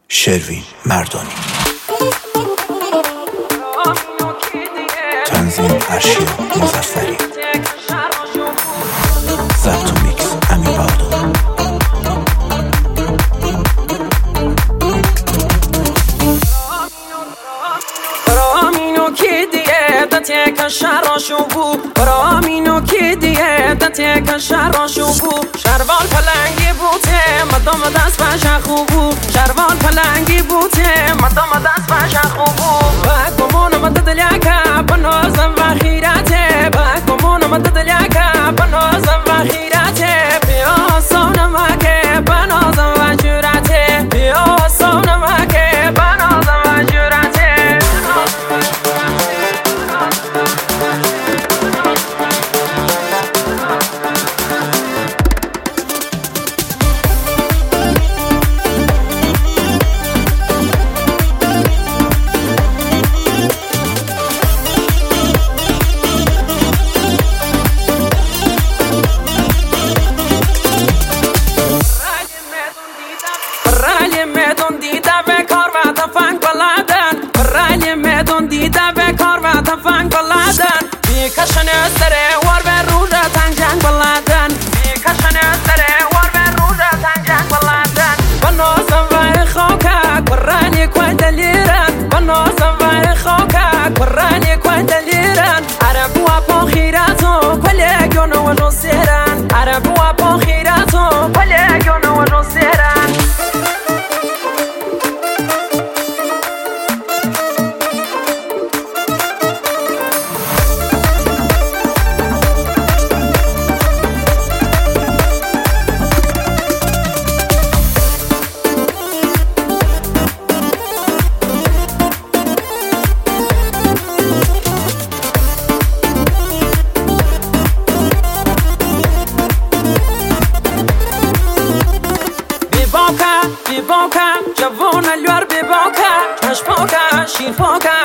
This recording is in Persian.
شروین مردانی، تنظیم ارشیا مظفری، ضبط و میکس امیر بهادر. که شراشو بو برامینو که دیگه دته که شراشو بو شروال پلنگی بوته مدام دست بشه خوبو شروال پلنگی بوته مدام دست بشه خوبو باید بمونه مدد لیاکه بنازم و خیراته باید بمونه مدد لیاکه بنازم و خیراته بیا سونم که بنازم و جوراته بیا سونم که بنازم و جوراته کشن استره وار به روز تنجنگ بلندن کشن استره وار به روز تنجنگ بلندن بنازم و خاکه قرانی کوی دلیرن بنازم و خاکه قرانی کوی دلیرن عربو با خیراتو پلیگون و نصیرن عربو با خیراتو پلیگون و نصیرن بباکه جوان الوار بباکه مش باکه شیر باکه